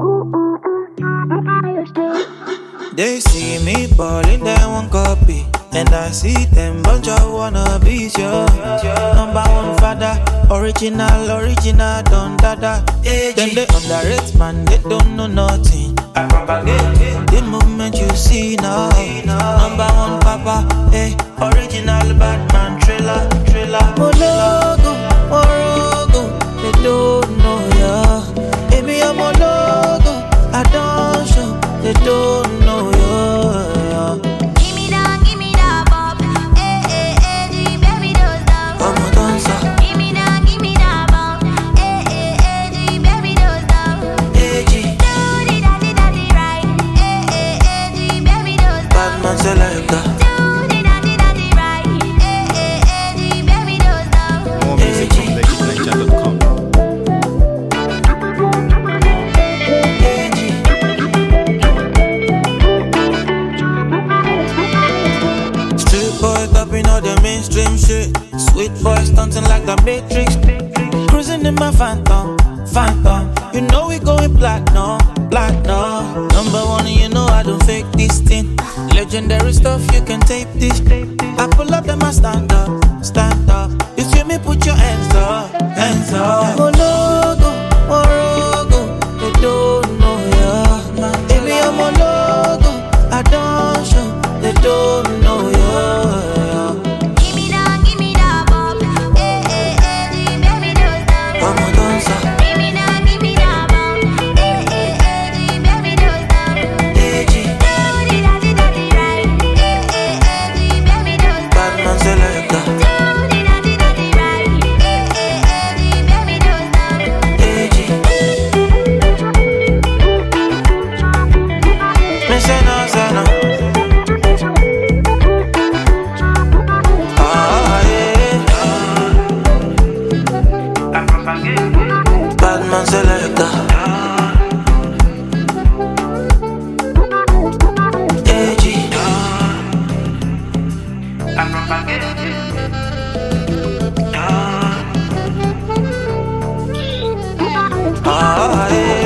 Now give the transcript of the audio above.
They see me ballin', they want copy. And I see them bunch of wannabes, yo. Number one father, original, don't dada. Then they underrate, man, they don't know nothing. The moment you see now, number one papa, hey, original Batman, thriller. Mologo, Morogo, they don't know ya. Baby, I'm a logo, I don't show, they don't know ya. Selector. More music from legitniger.com. Street boy copying all the mainstream shit. Sweet boy stunting like the Matrix. Cruising in my phantom. You know we going platinum. Number one, you know I don't fake this thing. Legendary stuff, you can tape this. I pull up, then I stand up. You feel me? Put your hands up. Mologo, Morogo, they don't know ya. Baby, I'm a logo, I don't show, they don't know ya. Batman selector. AG. Ah, yeah.